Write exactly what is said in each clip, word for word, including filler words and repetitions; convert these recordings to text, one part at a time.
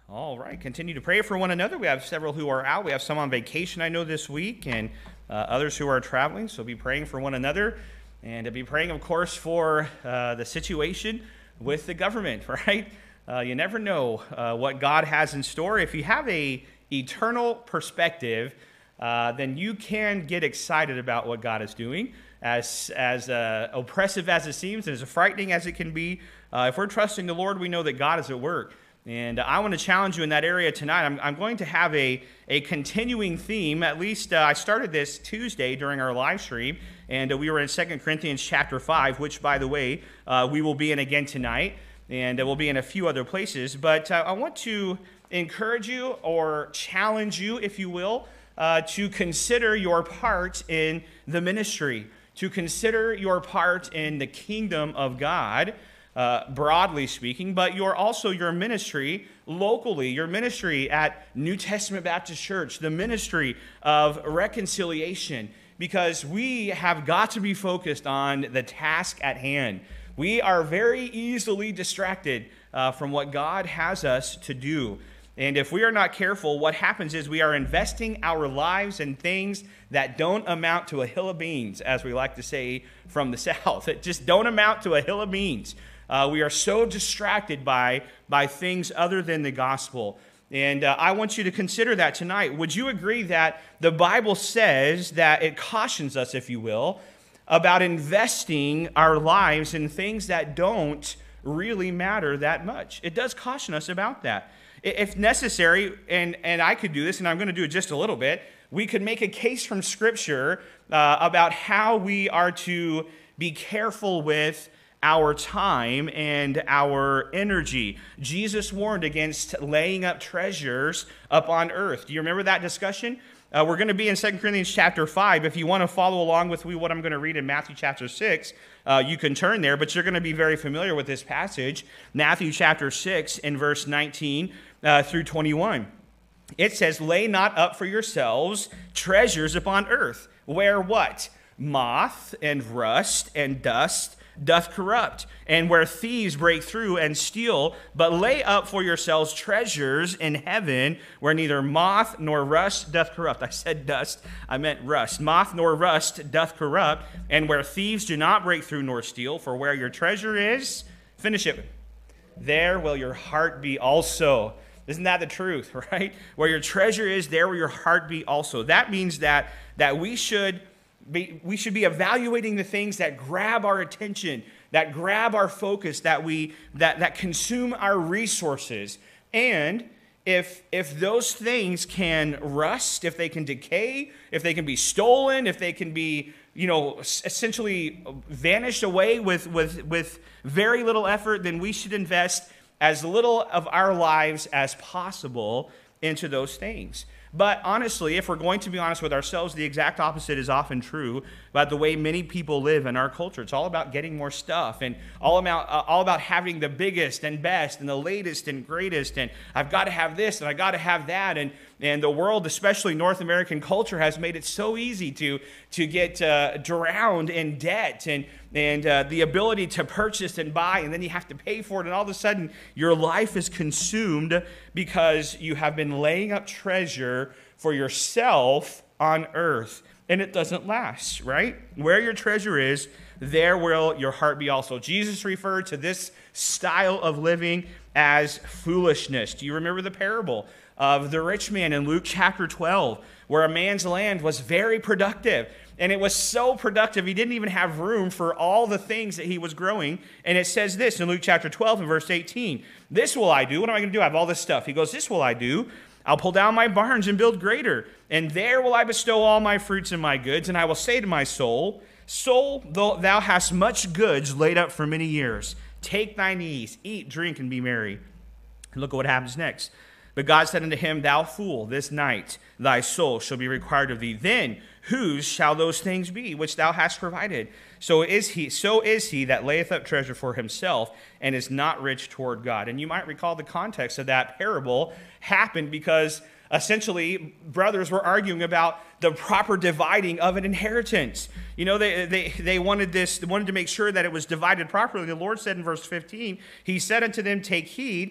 All right, continue to pray for one another. We have several who are out. We have some on vacation, I know, this week, and uh, others who are traveling. So be praying for one another, and to be praying, of course, for uh, the situation with the government, right? Uh, you never know uh, what God has in store. If you have a eternal perspective, uh, then you can get excited about what God is doing. As as uh, oppressive as it seems, and as frightening as it can be, uh, if we're trusting the Lord, we know that God is at work. And I want to challenge you in that area tonight. I'm, I'm going to have a, a continuing theme. At least uh, I started this Tuesday during our live stream, and uh, we were in Second Corinthians chapter five, which, by the way, uh, we will be in again tonight, and uh, we'll be in a few other places. But uh, I want to encourage you or challenge you, if you will, uh, to consider your part in the ministry, to consider your part in the kingdom of God, Uh, broadly speaking, but you're also your ministry locally, your ministry at New Testament Baptist Church, the ministry of reconciliation, because we have got to be focused on the task at hand. We are very easily distracted uh, from what God has us to do. And if we are not careful, what happens is we are investing our lives in things that don't amount to a hill of beans, as we like to say from the South. It just don't amount to a hill of beans. Uh, we are so distracted by, by things other than the gospel. And uh, I want you to consider that tonight. Would you agree that the Bible says that it cautions us, if you will, about investing our lives in things that don't really matter that much? It does caution us about that. If necessary, and, and I could do this, and I'm going to do it just a little bit, we could make a case from Scripture uh, about how we are to be careful with our time and our energy. Jesus warned against laying up treasures up on earth. Do you remember that discussion? Uh, we're going to be in Second Corinthians chapter five. If you want to follow along with me, what I'm going to read in Matthew chapter six, uh, you can turn there, but you're going to be very familiar with this passage. Matthew chapter six in verse nineteen uh, through twenty-one. It says, "Lay not up for yourselves treasures upon earth, where what? Moth and rust and dust doth corrupt, and where thieves break through and steal, but lay up for yourselves treasures in heaven, where neither moth nor rust doth corrupt." I said dust, I meant rust. "Moth nor rust doth corrupt, and where thieves do not break through nor steal, for where your treasure is," finish it, "there will your heart be also." Isn't that the truth, right? Where your treasure is, there will your heart be also. That means that, that we should Be, we should be evaluating the things that grab our attention, that grab our focus, that we that, that consume our resources. And if if those things can rust, if they can decay, if they can be stolen, if they can be, you know, essentially vanished away with, with, with very little effort, then we should invest as little of our lives as possible into those things. But honestly, if we're going to be honest with ourselves, the exact opposite is often true about the way many people live in our culture. It's all about getting more stuff and all about uh, all about having the biggest and best and the latest and greatest. And I've got to have this and I got to have that. And and the world, especially North American culture, has made it so easy to to get uh, drowned in debt and and uh, the ability to purchase and buy, and then you have to pay for it. And all of a sudden, your life is consumed because you have been laying up treasure for yourself on earth, and it doesn't last, right? Where your treasure is, there will your heart be also. Jesus referred to this style of living as foolishness. Do you remember the parable of the rich man in Luke chapter twelve, where a man's land was very productive? And it was so productive, he didn't even have room for all the things that he was growing. And it says this in Luke chapter twelve and verse eighteen. "This will I do." What am I going to do? I have all this stuff. He goes, "This will I do. I'll pull down my barns and build greater. And there will I bestow all my fruits and my goods. And I will say to my soul, Soul, though thou hast much goods laid up for many years, take thine ease, eat, drink, and be merry." And look at what happens next. "But God said unto him, Thou fool, this night thy soul shall be required of thee. Then whose shall those things be which thou hast provided? So is he, so is he that layeth up treasure for himself and is not rich toward God." And you might recall the context of that parable happened because essentially brothers were arguing about the proper dividing of an inheritance. You know, they they they wanted this, they wanted to make sure that it was divided properly. The Lord said in verse fifteen, He said unto them, "Take heed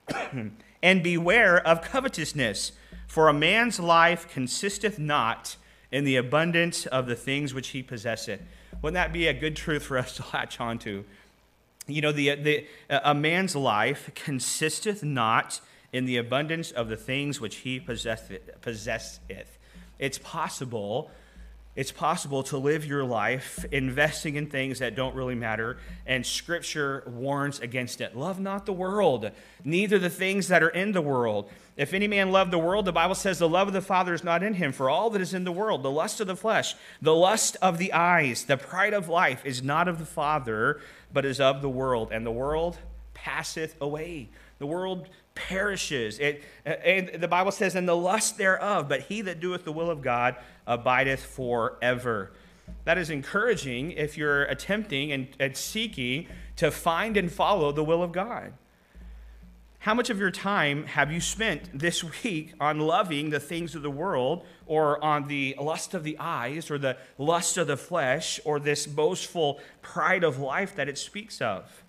And beware of covetousness, for a man's life consisteth not in the abundance of the things which he possesseth. Wouldn't that be a good truth for us to latch on to? You know, the, the, a man's life consisteth not in the abundance of the things which he possesseth. possesseth. It's possible It's possible to live your life investing in things that don't really matter, and Scripture warns against it. Love not the world, neither the things that are in the world. If any man love the world, the Bible says the love of the Father is not in him. For all that is in the world, the lust of the flesh, the lust of the eyes, the pride of life is not of the Father, but is of the world. And the world passeth away. The world perishes. It, and the Bible says, and the lust thereof, but he that doeth the will of God abideth forever. That is encouraging if you're attempting and, and seeking to find and follow the will of God. How much of your time have you spent this week on loving the things of the world, or on the lust of the eyes, or the lust of the flesh, or this boastful pride of life that it speaks of?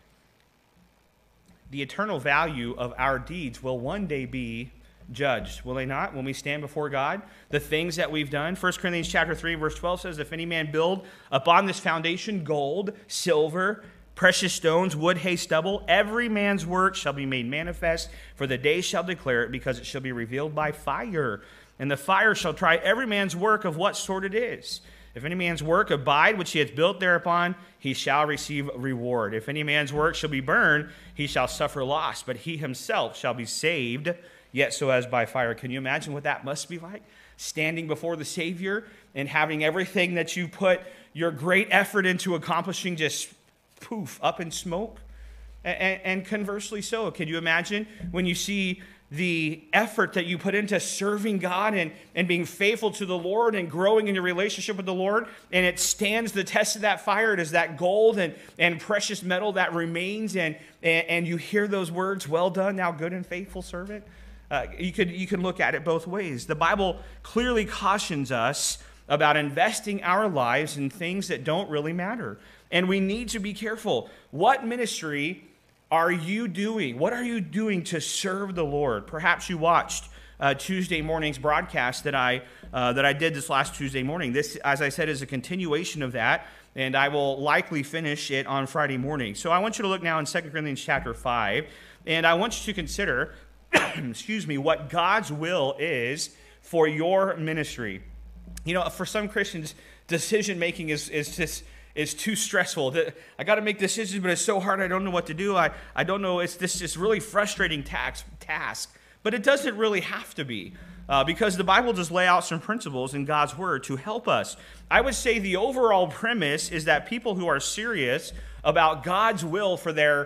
The eternal value of our deeds will one day be judged, will they not, when we stand before God? The things that we've done. First Corinthians chapter three, verse twelve says, if any man build upon this foundation gold, silver, precious stones, wood, hay, stubble, every man's work shall be made manifest, for the day shall declare it, because it shall be revealed by fire. And the fire shall try every man's work of what sort it is. If any man's work abide, which he hath built thereupon, he shall receive reward. If any man's work shall be burned, he shall suffer loss, but he himself shall be saved, yet so as by fire. Can you imagine what that must be like? Standing before the Savior and having everything that you put your great effort into accomplishing just poof, up in smoke? And, and conversely so. Can you imagine when you see the effort that you put into serving God and, and being faithful to the Lord and growing in your relationship with the Lord, and it stands the test of that fire? It is that gold and, and precious metal that remains, and, and, and you hear those words, well done, thou good and faithful servant. Uh, you could you can look at it both ways. The Bible clearly cautions us about investing our lives in things that don't really matter. And we need to be careful. What ministry are you doing? What are you doing to serve the Lord? Perhaps you watched uh, Tuesday morning's broadcast that I uh, that I did this last Tuesday morning. This, as I said, is a continuation of that, and I will likely finish it on Friday morning. So I want you to look now in Second Corinthians chapter five, and I want you to consider, excuse me, what God's will is for your ministry. You know, for some Christians, decision making is is just is too stressful. I got to make decisions, but it's so hard. I don't know what to do. I, I don't know. It's this this really frustrating tax, task. But it doesn't really have to be, uh, because the Bible does lay out some principles in God's Word to help us. I would say the overall premise is that people who are serious about God's will for their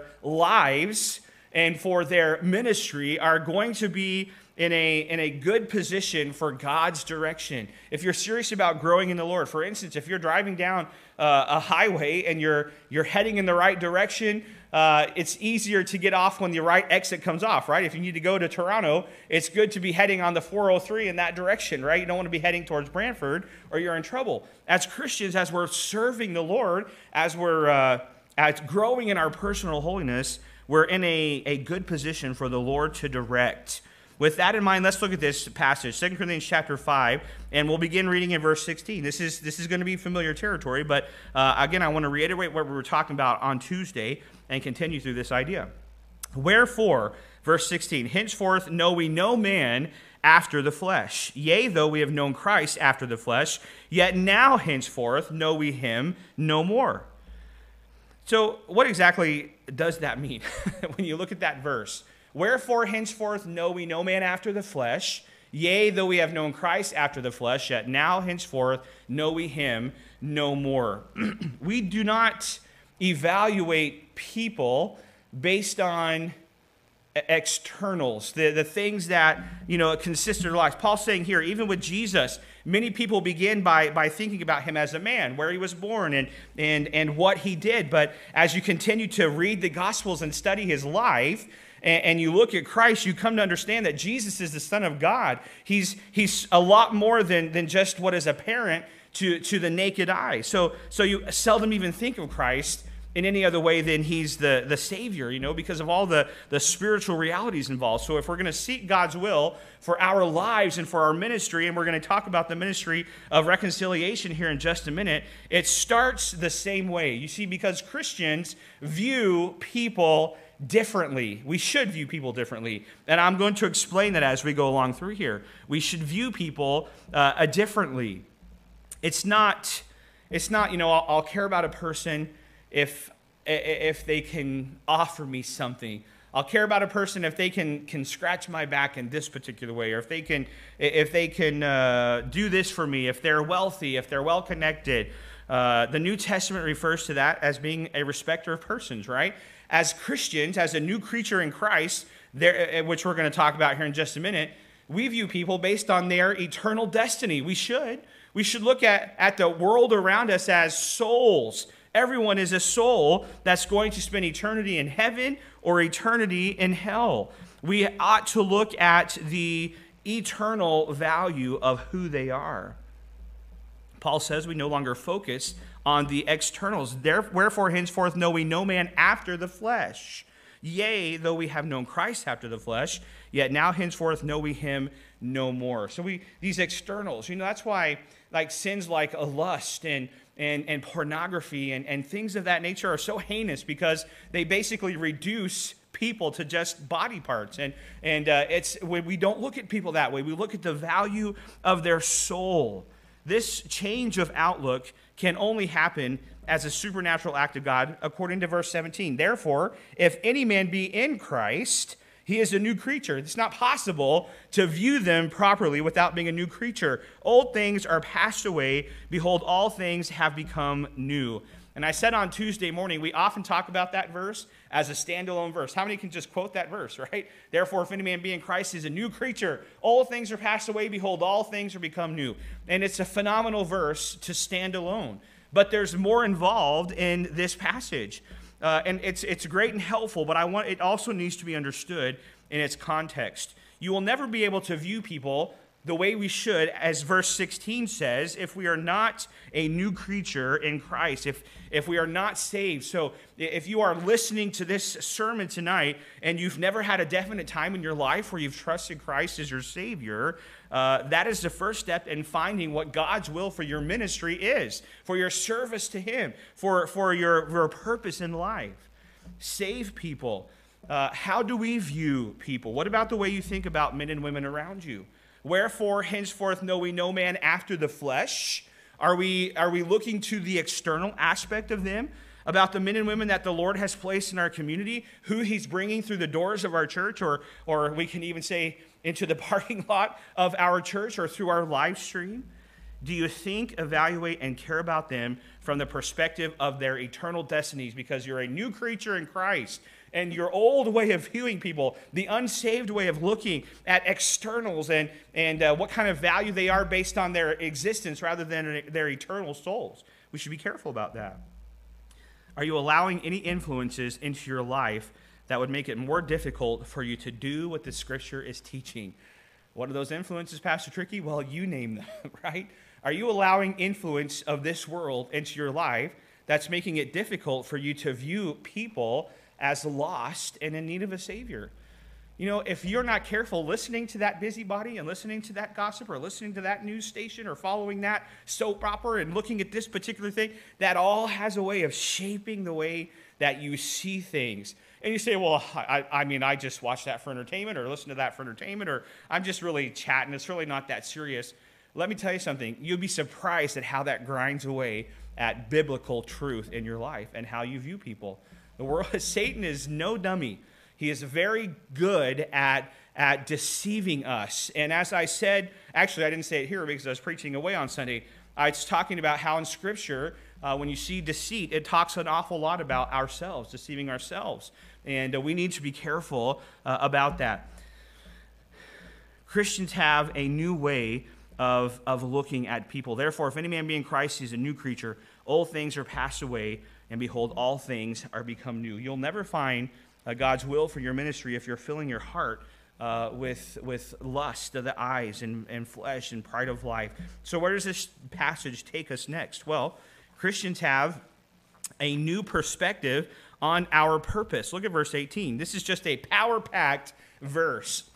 lives and for their ministry are going to be in a in a good position for God's direction. If you're serious about growing in the Lord, for instance, if you're driving down uh, a highway and you're you're heading in the right direction, uh, it's easier to get off when the right exit comes off, right? If you need to go to Toronto, it's good to be heading on the four oh three in that direction, right? You don't want to be heading towards Brantford or you're in trouble. As Christians, as we're serving the Lord, as we're uh, as growing in our personal holiness, we're in a, a good position for the Lord to direct. With that in mind, let's look at this passage, Second Corinthians chapter five, and we'll begin reading in verse sixteen. This is this is going to be familiar territory, but uh, again, I want to reiterate what we were talking about on Tuesday and continue through this idea. Wherefore, verse sixteen, henceforth know we no man after the flesh. Yea, though we have known Christ after the flesh, yet now henceforth know we him no more. So what exactly does that mean when you look at that verse? Wherefore henceforth know we no man after the flesh. Yea, though we have known Christ after the flesh, yet now henceforth know we him no more. We do not evaluate people based on externals, the, the things that, you know, consist of their lives. Paul's saying here, even with Jesus, many people begin by, by thinking about him as a man, where he was born and, and, and what he did. But as you continue to read the Gospels and study his life, and you look at Christ, you come to understand that Jesus is the Son of God. He's, he's a lot more than, than just what is apparent to, to the naked eye. So, so you seldom even think of Christ in any other way than he's the, the Savior, you know, because of all the, the spiritual realities involved. So if we're going to seek God's will for our lives and for our ministry, and we're going to talk about the ministry of reconciliation here in just a minute, it starts the same way. You see, because Christians view people differently. We should view people differently. And I'm going to explain that as we go along through here. We should view people uh, differently. It's not, it's not, you know, I'll, I'll care about a person if if they can offer me something. I'll care about a person if they can can scratch my back in this particular way, or if they can if they can uh, do this for me, if they're wealthy, if they're well connected. Uh, the New Testament refers to that as being a respecter of persons, right? As Christians, as a new creature in Christ, there, which we're going to talk about here in just a minute, we view people based on their eternal destiny. We should. We should look at, at the world around us as souls. Everyone is a soul that's going to spend eternity in heaven or eternity in hell. We ought to look at the eternal value of who they are. Paul says we no longer focus on the externals. Wherefore, henceforth, know we no man after the flesh. Yea, though we have known Christ after the flesh, yet now henceforth know we him no more. So we these externals, you know, that's why like sins like a lust and and, and pornography and, and things of that nature are so heinous, because they basically reduce people to just body parts. And, and uh, it's when we don't look at people that way, we look at the value of their soul. This change of outlook can only happen as a supernatural act of God, according to verse seventeen. Therefore, if any man be in Christ, he is a new creature. It's not possible to view them properly without being a new creature. Old things are passed away. Behold, all things have become new. And I said on Tuesday morning, we often talk about that verse as a standalone verse. How many can just quote that verse, right? Therefore, if any man be in Christ, he is a new creature. Old things are passed away. Behold, all things are become new. And it's a phenomenal verse to stand alone. But there's more involved in this passage. Uh, and it's it's great and helpful, but I want it also needs to be understood in its context. You will never be able to view people the way we should, as verse sixteen says, if we are not a new creature in Christ, if if we are not saved. So if you are listening to this sermon tonight and you've never had a definite time in your life where you've trusted Christ as your Savior, uh, that is the first step in finding what God's will for your ministry is, for your service to Him, for, for your, your purpose in life. Save people. Uh, how do we view people? What about the way you think about men and women around you? Wherefore, henceforth, know we no man after the flesh. Are we, are we looking to the external aspect of them, about the men and women that the Lord has placed in our community, who He's bringing through the doors of our church, or, or we can even say into the parking lot of our church, or through our live stream? Do you think, evaluate, and care about them from the perspective of their eternal destinies, because you're a new creature in Christ? And your old way of viewing people, the unsaved way of looking at externals and, and uh, what kind of value they are based on their existence rather than their eternal souls. We should be careful about that. Are you allowing any influences into your life that would make it more difficult for you to do what the Scripture is teaching? What are those influences, Pastor Tricky? Well, you name them, right? Are you allowing influence of this world into your life that's making it difficult for you to view people as lost and in need of a Savior? You know, if you're not careful listening to that busybody and listening to that gossip or listening to that news station or following that soap opera and looking at this particular thing, that all has a way of shaping the way that you see things. And you say, well, I, I mean, I just watch that for entertainment, or listen to that for entertainment, or I'm just really chatting. It's really not that serious. Let me tell you something. You'll be surprised at how that grinds away at biblical truth in your life and how you view people. The world, Satan is no dummy. He is very good at, at deceiving us. And as I said, actually I didn't say it here because I was preaching away on Sunday. I was talking about how in Scripture, uh, when you see deceit, it talks an awful lot about ourselves, deceiving ourselves. And uh, we need to be careful uh, about that. Christians have a new way of, of looking at people. Therefore, if any man be in Christ, he is a new creature. Old things are passed away, and behold, all things are become new. You'll never find uh, God's will for your ministry if you're filling your heart uh, with, with lust of the eyes and, and flesh and pride of life. So where does this passage take us next? Well, Christians have a new perspective on our purpose. Look at verse eighteen. This is just a power-packed verse.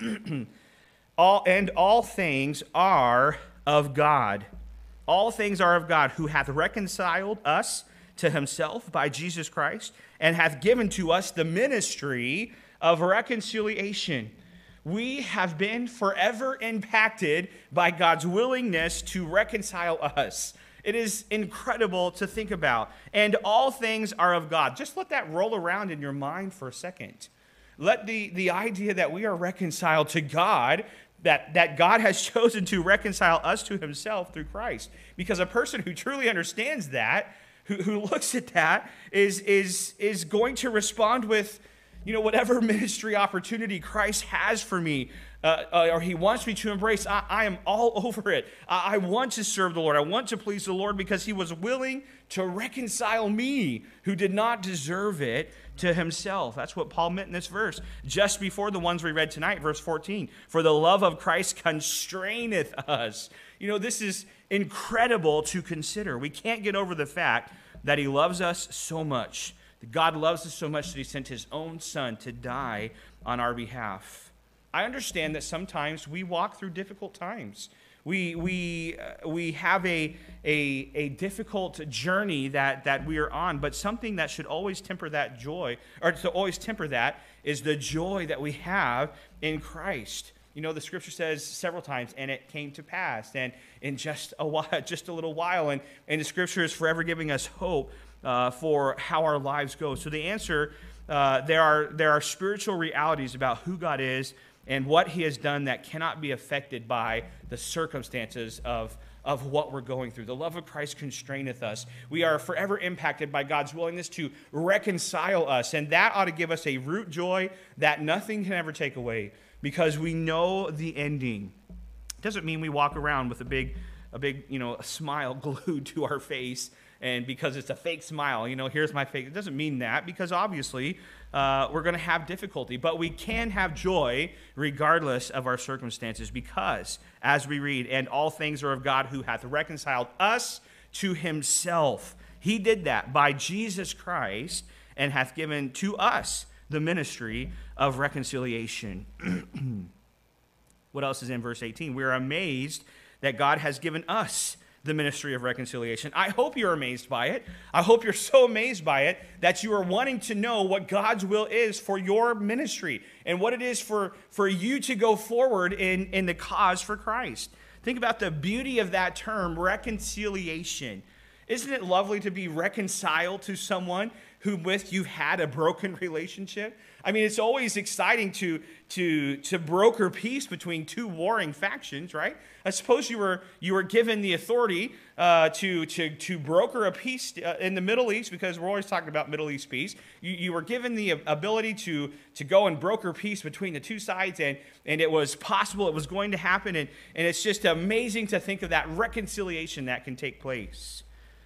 all and all things are of God. All things are of God, who hath reconciled us to himself by Jesus Christ, and hath given to us the ministry of reconciliation. We have been forever impacted by God's willingness to reconcile us. It is incredible to think about. And all things are of God. Just let that roll around in your mind for a second. Let the, the idea that we are reconciled to God, that, that God has chosen to reconcile us to himself through Christ. Because a person who truly understands that, who, who looks at that, is, is, is going to respond with, you know, whatever ministry opportunity Christ has for me, uh, uh, or he wants me to embrace, I, I am all over it. I, I want to serve the Lord. I want to please the Lord because he was willing to reconcile me, who did not deserve it, to himself. That's what Paul meant in this verse, just before the ones we read tonight, verse fourteen. For the love of Christ constraineth us. You know, this is incredible to consider. We can't get over the fact that he loves us so much. God loves us so much that he sent his own son to die on our behalf. I understand that sometimes we walk through difficult times. We, we, uh, we have a, a, a difficult journey that, that we are on, but something that should always temper that joy, or to always temper that, is the joy that we have in Christ. You know, the scripture says several times, and it came to pass, and in just a while, just a little while, and, and the scripture is forever giving us hope uh, for how our lives go. So the answer, uh, there are there are spiritual realities about who God is and what he has done that cannot be affected by the circumstances of, of what we're going through. The love of Christ constraineth us. We are forever impacted by God's willingness to reconcile us, and that ought to give us a root joy that nothing can ever take away, because we know the ending. It doesn't mean we walk around with a big, a big, you know, a smile glued to our face, and because it's a fake smile, you know, here's my fake. It doesn't mean that, because obviously uh, we're going to have difficulty, but we can have joy regardless of our circumstances, because as we read, and all things are of God, who hath reconciled us to himself. He did that by Jesus Christ, and hath given to us the ministry of reconciliation. What else is in verse eighteen? We are amazed that God has given us the ministry of reconciliation. I hope you're amazed by it. I hope you're so amazed by it that you are wanting to know what God's will is for your ministry and what it is for, for you to go forward in, in the cause for Christ. Think about the beauty of that term, reconciliation. Isn't it lovely to be reconciled to someone who with you've had a broken relationship? I mean, it's always exciting to, to, to broker peace between two warring factions, right? I suppose you were, you were given the authority uh, to, to, to broker a peace in the Middle East, because we're always talking about Middle East peace. You, you were given the ability to, to go and broker peace between the two sides, and, and it was possible, it was going to happen, and, and it's just amazing to think of that reconciliation that can take place.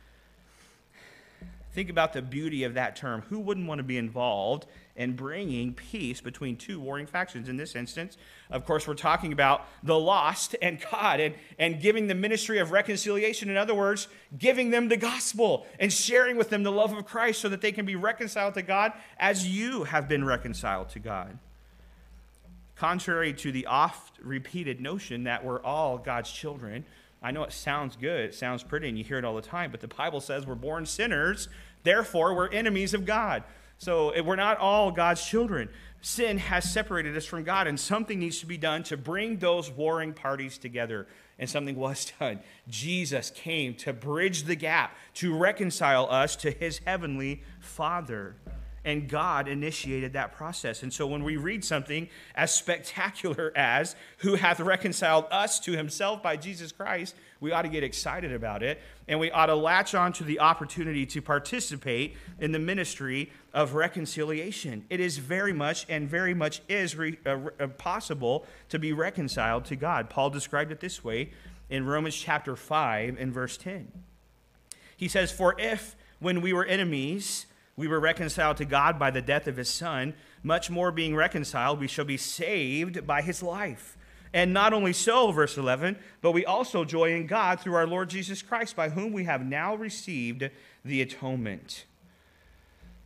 Think about the beauty of that term. Who wouldn't want to be involved in bringing peace between two warring factions? In this instance, of course, we're talking about the lost and God, and, and giving the ministry of reconciliation. In other words, giving them the gospel and sharing with them the love of Christ so that they can be reconciled to God as you have been reconciled to God. Contrary to the oft-repeated notion that we're all God's children, I know it sounds good, it sounds pretty, and you hear it all the time, but the Bible says we're born sinners, therefore we're enemies of God. So we're not all God's children. Sin has separated us from God, and something needs to be done to bring those warring parties together. And something was done. Jesus came to bridge the gap, to reconcile us to his heavenly Father. And God initiated that process. And so when we read something as spectacular as who hath reconciled us to himself by Jesus Christ, we ought to get excited about it. And we ought to latch on to the opportunity to participate in the ministry of reconciliation. It is very much and very much is re, uh, uh, possible to be reconciled to God. Paul described it this way in Romans chapter five and verse ten. He says, "For if when we were enemies, we were reconciled to God by the death of his Son, much more being reconciled, we shall be saved by his life. And not only so," verse eleven, "but we also joy in God through our Lord Jesus Christ, by whom we have now received the atonement."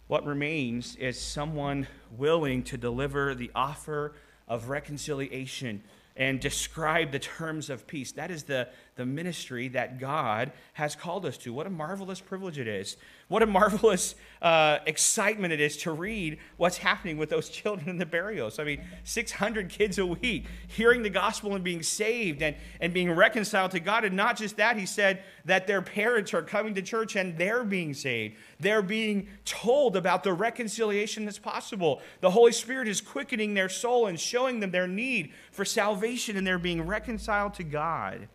What remains is someone willing to deliver the offer of reconciliation and describe the terms of peace. That is the, the ministry that God has called us to. What a marvelous privilege it is. What a marvelous uh, excitement it is to read what's happening with those children in the Barrios. I mean, six hundred kids a week hearing the gospel and being saved and, and being reconciled to God. And not just that, he said that their parents are coming to church and they're being saved. They're being told about the reconciliation that's possible. The Holy Spirit is quickening their soul and showing them their need for salvation, and they're being reconciled to God.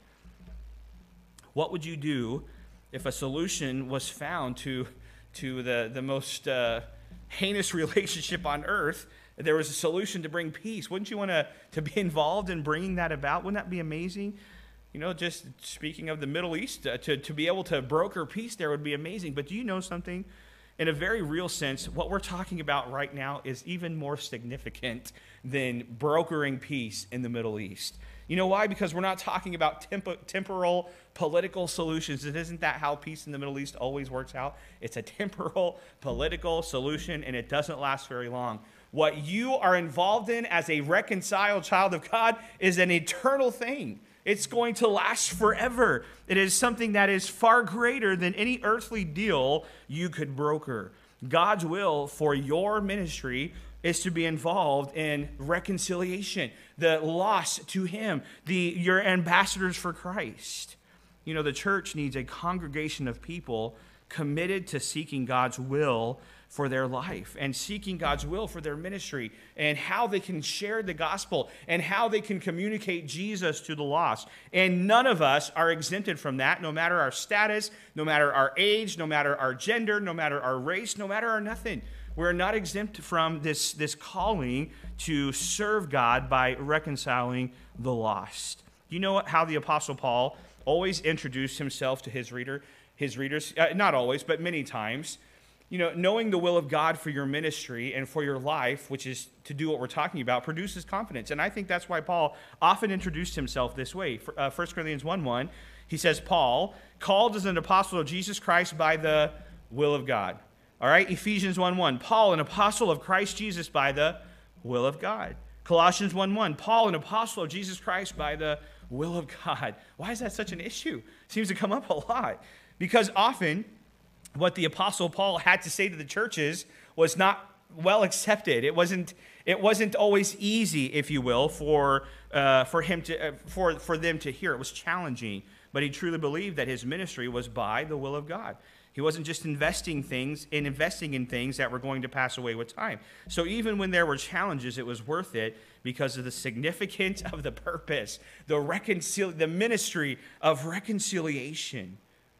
What would you do if a solution was found to, to the, the most uh, heinous relationship on earth? There was a solution to bring peace. Wouldn't you want to, to be involved in bringing that about? Wouldn't that be amazing? You know, just speaking of the Middle East, uh, to, to be able to broker peace there would be amazing. But do you know something? In a very real sense, what we're talking about right now is even more significant than brokering peace in the Middle East. You know why? Because we're not talking about temp- temporal political solutions. It isn't that how peace in the Middle East always works out. It's a temporal political solution, and it doesn't last very long. What you are involved in as a reconciled child of God is an eternal thing. It's going to last forever. It is something that is far greater than any earthly deal you could broker. God's will for your ministry is to be involved in reconciliation, the lost to him, the your ambassadors for Christ. You know, the church needs a congregation of people committed to seeking God's will for their life and seeking God's will for their ministry and how they can share the gospel and how they can communicate Jesus to the lost. And none of us are exempted from that, no matter our status, no matter our age, no matter our gender, no matter our race, no matter our nothing. We're not exempt from this, this calling to serve God by reconciling the lost. You know how the Apostle Paul always introduced himself to his reader, his readers? Uh, not always, but many times. You know, knowing the will of God for your ministry and for your life, which is to do what we're talking about, produces confidence. And I think that's why Paul often introduced himself this way. For, uh, First Corinthians one one, he says, Paul, called as an apostle of Jesus Christ by the will of God. All right, Ephesians one one, Paul, an apostle of Christ Jesus by the will of God. Colossians one one, Paul, an apostle of Jesus Christ by the will of God. Why is that such an issue? It seems to come up a lot. Because often what the Apostle Paul had to say to the churches was not well accepted. It wasn't. It wasn't always easy, if you will, for uh, for him to uh, for for them to hear. It was challenging, but he truly believed that his ministry was by the will of God. He wasn't just investing things in investing in things that were going to pass away with time. So even when there were challenges, it was worth it because of the significance of the purpose, the reconcil- the ministry of reconciliation.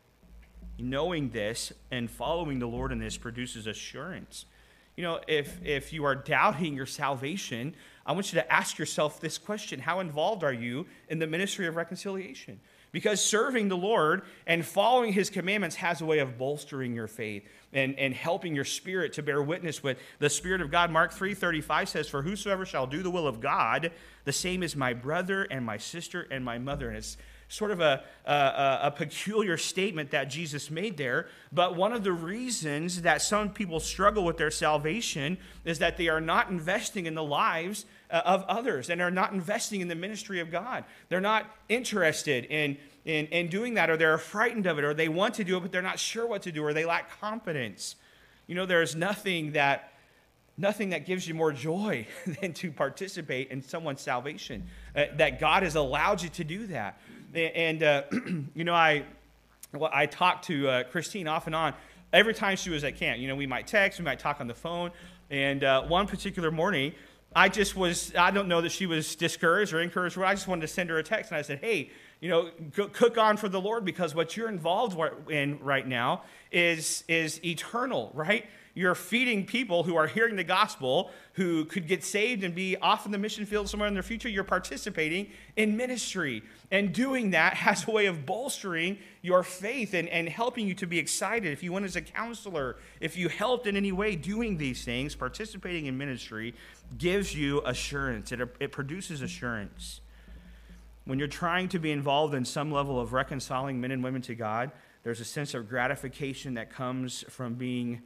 Knowing this and following the Lord in this produces assurance. You know, if if you are doubting your salvation, I want you to ask yourself this question: how involved are you in the ministry of reconciliation? Because serving the Lord and following his commandments has a way of bolstering your faith and, and helping your spirit to bear witness with the Spirit of God. Mark three thirty-five says, for whosoever shall do the will of God, the same is my brother and my sister and my mother. And it's sort of a, a, a peculiar statement that Jesus made there. But one of the reasons that some people struggle with their salvation is that they are not investing in the lives uh, of others and are not investing in the ministry of God. They're not interested in, in, in doing that, or they're frightened of it, or they want to do it, but they're not sure what to do, or they lack confidence. You know, there's nothing that Nothing that gives you more joy than to participate in someone's salvation, uh, that God has allowed you to do that. And, uh, you know, I well, I talked to uh, Christine off and on every time she was at camp. You know, we might text, we might talk on the phone. And uh, one particular morning, I just was, I don't know that she was discouraged or encouraged, but I just wanted to send her a text. And I said, hey, you know, cook on for the Lord, because what you're involved in right now is, is eternal, right? You're feeding people who are hearing the gospel, who could get saved and be off in the mission field somewhere in their future. You're participating in ministry. And doing that has a way of bolstering your faith and, and helping you to be excited. If you went as a counselor, if you helped in any way doing these things, participating in ministry gives you assurance. It, it produces assurance. When you're trying to be involved in some level of reconciling men and women to God, there's a sense of gratification that comes from being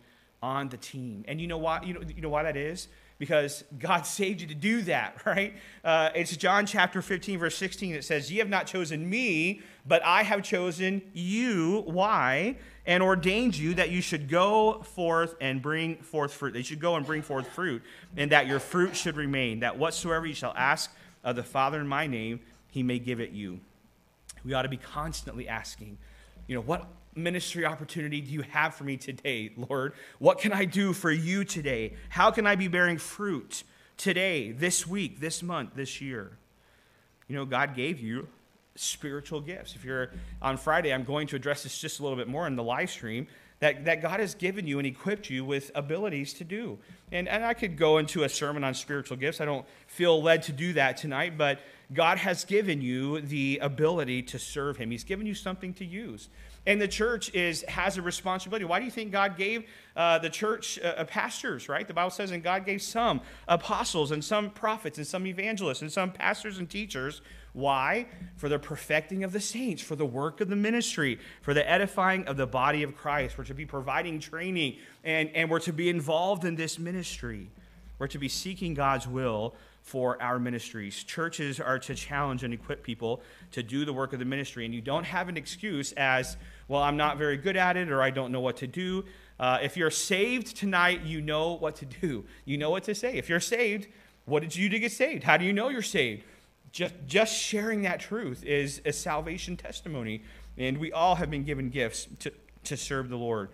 on the team. And you know why? You know, you know why that is? Because God saved you to do that, right? Uh, it's John chapter fifteen, verse sixteen. It says, "Ye have not chosen me, but I have chosen you." Why? "And ordained you that you should go forth and bring forth fruit." They should go and bring forth fruit, and that your fruit should remain, that whatsoever you shall ask of the Father in my name, he may give it you. We ought to be constantly asking, you know, what ministry opportunity do you have for me today, Lord? What can I do for you today? How can I be bearing fruit today, this week, this month, this year? You know, God gave you spiritual gifts. If you're on Friday, I'm going to address this just a little bit more in the live stream, that, that God has given you and equipped you with abilities to do. And, and I could go into a sermon on spiritual gifts. I don't feel led to do that tonight, but God has given you the ability to serve him. He's given you something to use. And the church is has a responsibility. Why do you think God gave uh, the church uh, pastors, right? The Bible says, and God gave some apostles and some prophets and some evangelists and some pastors and teachers. Why? For the perfecting of the saints, for the work of the ministry, for the edifying of the body of Christ. We're to be providing training, and, and we're to be involved in this ministry. We're to be seeking God's will for our ministries. Churches are to challenge and equip people to do the work of the ministry, and you don't have an excuse as, well, I'm not very good at it, or I don't know what to do. Uh, if you're saved tonight, you know what to do. You know what to say. If you're saved, what did you do to get saved? How do you know you're saved? Just, just sharing that truth is a salvation testimony, and we all have been given gifts to, to serve the Lord.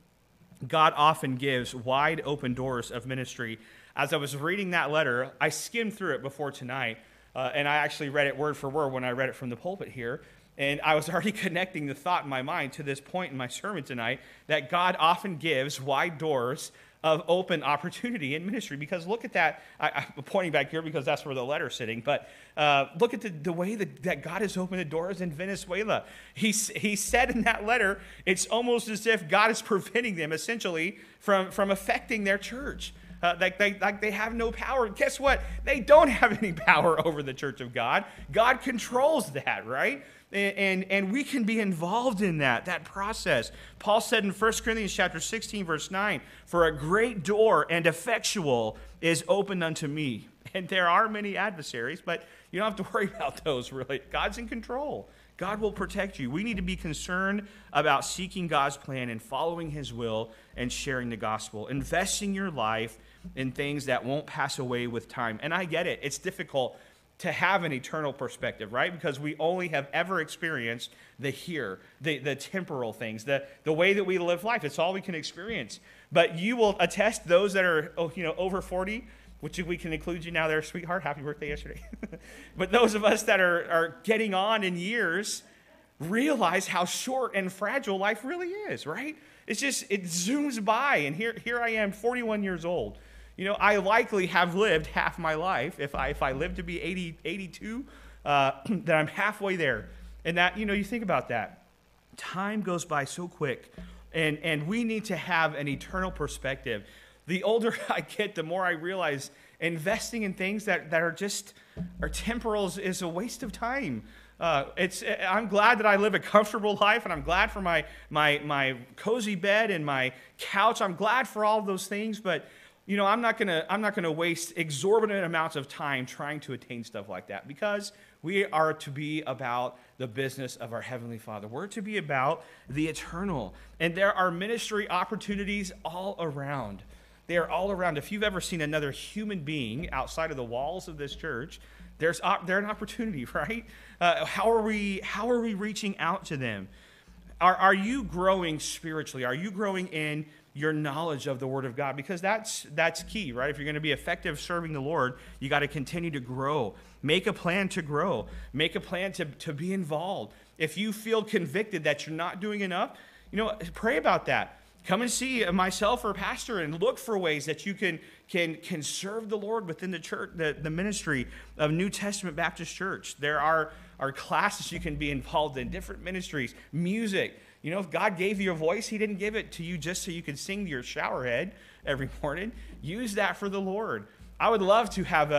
God often gives wide open doors of ministry. As I was reading that letter, I skimmed through it before tonight, uh, and I actually read it word for word when I read it from the pulpit here, and I was already connecting the thought in my mind to this point in my sermon tonight, that God often gives wide doors of open opportunity in ministry. Because look at that. I, I'm pointing back here because that's where the letter's sitting, but uh, look at the, the way that, that God has opened the doors in Venezuela. He, he said in that letter, it's almost as if God is preventing them, essentially, from, from affecting their church. Uh, like, they, like they have no power. Guess what? They don't have any power over the church of God. God controls that, right? And, and, and we can be involved in that, that process. Paul said in First Corinthians chapter sixteen, verse nine, "For a great door and effectual is opened unto me." And there are many adversaries, but you don't have to worry about those, really. God's in control. God will protect you. We need to be concerned about seeking God's plan and following his will and sharing the gospel, investing your life in things that won't pass away with time. And I get it. It's difficult to have an eternal perspective, right? Because we only have ever experienced the here, the, the temporal things, the, the way that we live life. It's all we can experience. But you will attest, those that are oh, you know, over forty, which we can include you now there, sweetheart. Happy birthday yesterday. But those of us that are, are getting on in years realize how short and fragile life really is, right? It's just, it zooms by, and here, here I am, forty-one years old. You know, I likely have lived half my life. If I if I live to be eighty, eighty-two, uh, then I'm halfway there. And that, you know, you think about that. Time goes by so quick, and, and we need to have an eternal perspective. The older I get, the more I realize investing in things that, that are just, are temporal is, is a waste of time. Uh, it's, I'm glad that I live a comfortable life, and I'm glad for my, my, my cozy bed and my couch. I'm glad for all of those things, but you know, I'm not gonna I'm not gonna waste exorbitant amounts of time trying to attain stuff like that, because we are to be about the business of our Heavenly Father. We're to be about the eternal, and there are ministry opportunities all around. They are all around. If you've ever seen another human being outside of the walls of this church, there's there's an opportunity, right? Uh, how are we how are we reaching out to them? Are are you growing spiritually? Are you growing in your knowledge of the Word of God? Because that's that's key, right? If you're going to be effective serving the Lord, you got to continue to grow. Make a plan to grow. Make a plan to, to be involved. If you feel convicted that you're not doing enough, you know, pray about that. Come and see myself or pastor and look for ways that you can can can serve the Lord within the church, the, the ministry of New Testament Baptist Church. There are, are classes you can be involved in, different ministries, music. You know, if God gave you a voice, he didn't give it to you just so you could sing to your shower head every morning. Use that for the Lord. I would love to have a,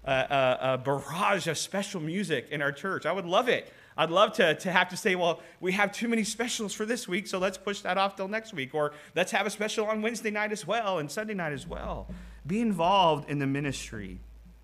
a, a barrage of special music in our church. I would love it. I'd love to, to have to say, well, we have too many specials for this week, so let's push that off till next week. Or let's have a special on Wednesday night as well and Sunday night as well. Be involved in the ministry.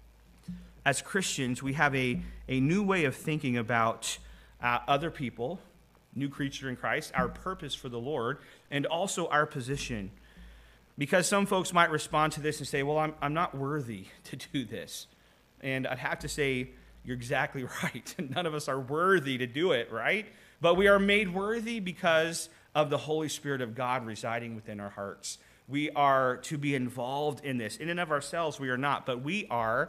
As Christians, we have a, a new way of thinking about uh, other people, new creature in Christ, our purpose for the Lord, and also our position. Because some folks might respond to this and say, well, I'm, I'm not worthy to do this. And I'd have to say, you're exactly right. None of us are worthy to do it, right? But we are made worthy because of the Holy Spirit of God residing within our hearts. We are to be involved in this. In and of ourselves, we are not, but we are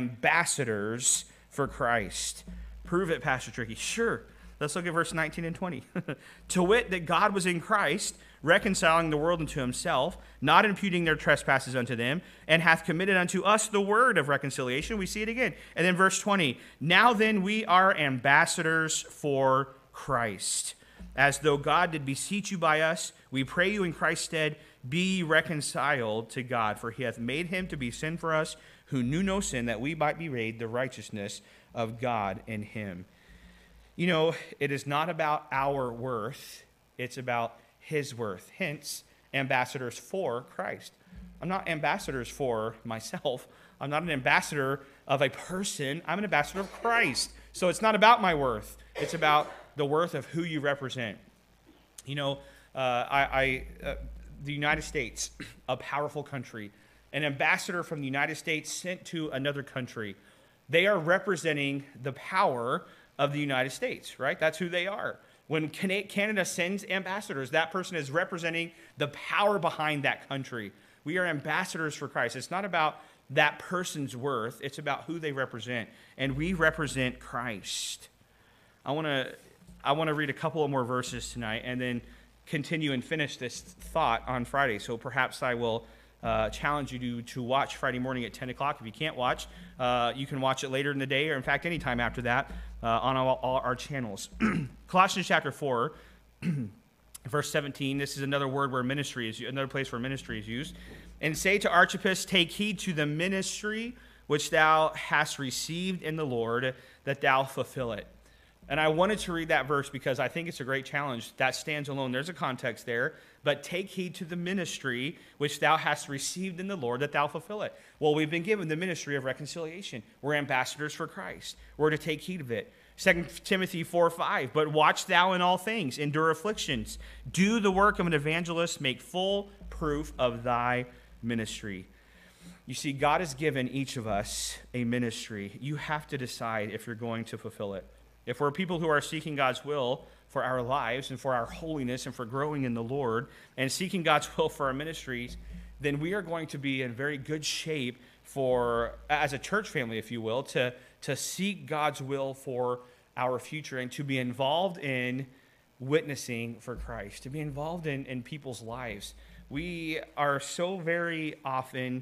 ambassadors for Christ. Prove it, Pastor Tricky. Sure. Let's look at verse nineteen and twenty. To wit, that God was in Christ, reconciling the world unto himself, not imputing their trespasses unto them, and hath committed unto us the word of reconciliation. We see it again. And then verse twenty. Now then we are ambassadors for Christ. As though God did beseech you by us, we pray you in Christ's stead, be reconciled to God. For he hath made him to be sin for us, who knew no sin, that we might be made the righteousness of God in him. You know, it is not about our worth. It's about his worth. Hence, ambassadors for Christ. I'm not ambassadors for myself. I'm not an ambassador of a person. I'm an ambassador of Christ. So it's not about my worth. It's about the worth of who you represent. You know, uh, I, I uh, the United States, a powerful country, an ambassador from the United States sent to another country. They are representing the power of the United States, right? That's who they are. When Canada sends ambassadors, that person is representing the power behind that country. We are ambassadors for Christ. It's not about that person's worth. It's about who they represent. And we represent Christ. I want to I want to read a couple of more verses tonight and then continue and finish this thought on Friday. So perhaps I will uh, challenge you to, to watch Friday morning at ten o'clock. If you can't watch, uh, you can watch it later in the day, or in fact, anytime after that uh, on all, all our channels. Colossians chapter four, verse seventeen. This is another word where ministry is, another place where ministry is used. And say to Archippus, take heed to the ministry which thou hast received in the Lord, that thou fulfill it. And I wanted to read that verse because I think it's a great challenge. That stands alone. There's a context there. But take heed to the ministry which thou hast received in the Lord, that thou fulfill it. Well, we've been given the ministry of reconciliation. We're ambassadors for Christ. We're to take heed of it. Second Timothy four five, but watch thou in all things, endure afflictions, do the work of an evangelist, make full proof of thy ministry. You see, God has given each of us a ministry. You have to decide if you're going to fulfill it. If we're people who are seeking God's will for our lives and for our holiness and for growing in the Lord and seeking God's will for our ministries, then we are going to be in very good shape for, as a church family, if you will, to, to seek God's will for our future and to be involved in witnessing for Christ, to be involved in, in people's lives. We are so very often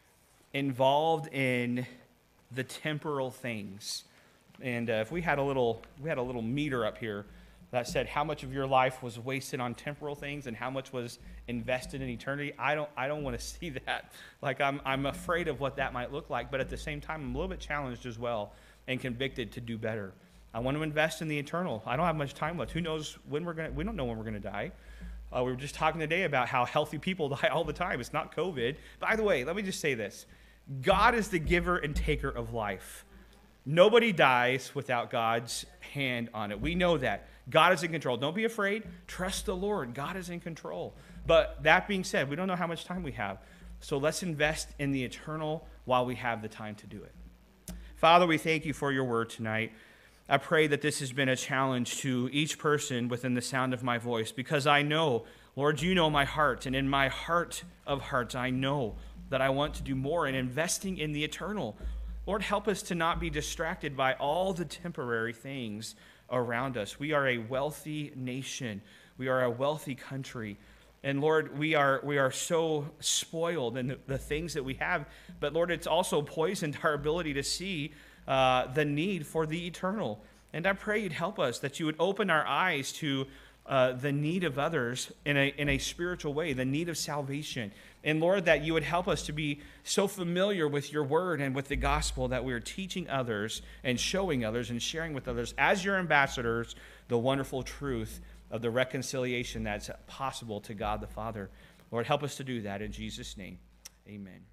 involved in the temporal things. And uh, if we had a little, we had a little meter up here that said how much of your life was wasted on temporal things and how much was invested in eternity, I don't, I don't want to see that. Like I'm, I'm afraid of what that might look like. But at the same time, I'm a little bit challenged as well and convicted to do better. I want to invest in the eternal. I don't have much time left. Who knows when we're gonna? We don't know when we're gonna die. Uh, we were just talking today about how healthy people die all the time. It's not COVID. By the way, let me just say this: God is the giver and taker of life. Nobody dies without God's hand on it. We know that. God is in control. Don't be afraid. Trust the Lord. God is in control. But that being said, we don't know how much time we have. So let's invest in the eternal while we have the time to do it. Father, we thank you for your word tonight. I pray that this has been a challenge to each person within the sound of my voice, because I know, Lord, you know my heart. And in my heart of hearts, I know that I want to do more in investing in the eternal. Lord, help us to not be distracted by all the temporary things around us. We are a wealthy nation. We are a wealthy country. And Lord, we are we are so spoiled in the, the things that we have. But Lord, it's also poisoned our ability to see uh, the need for the eternal. And I pray you'd help us, that you would open our eyes to uh, the need of others in a, in a spiritual way, the need of salvation. And Lord, that you would help us to be so familiar with your word and with the gospel that we are teaching others and showing others and sharing with others as your ambassadors the wonderful truth of the reconciliation that's possible to God the Father. Lord, help us to do that in Jesus' name. Amen.